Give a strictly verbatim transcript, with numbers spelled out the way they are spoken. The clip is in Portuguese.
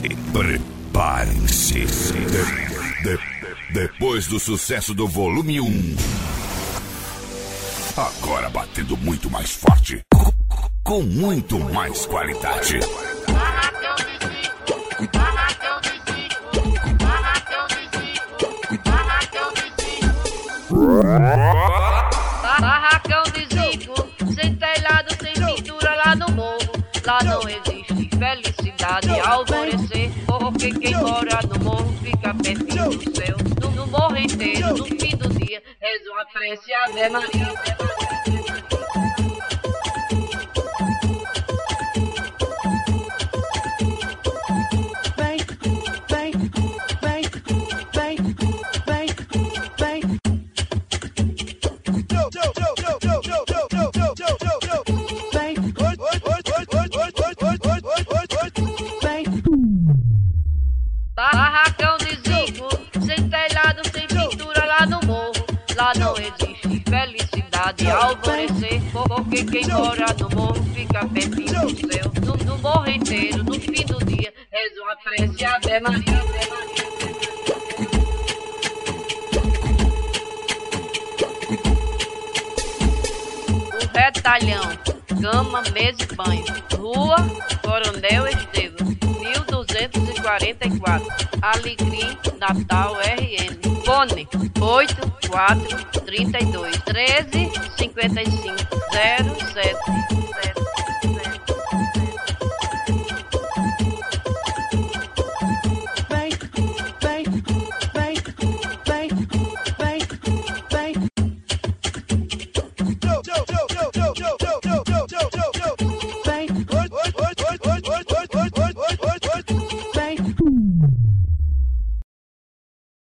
Preparem-se. De- de- depois do sucesso do volume um, agora batendo muito mais forte, com muito mais qualidade. Barracão de Zico, sem telhado, sem pintura lá no morro. Lá não existe felicidade ao alvorecer, porque quem mora no morro fica pertinho do céu. No, no morro inteiro, no fim do dia, reza uma prece a Ave Maria. Barracão de Zico, sem telhado, sem pintura lá no morro. Lá não existe felicidade ao alvorecer, porque quem mora no morro fica pertinho do céu. No, no morro inteiro, no fim do dia, reza uma prece a Ave Maria. O retalhão, cama, mesa e banho. Rua Coronel Estevam, mil duzentos e quarenta e quatro, Alecrim, Natal, R N. Fone oito quatro três dois treze cinquenta e cinco zero sete.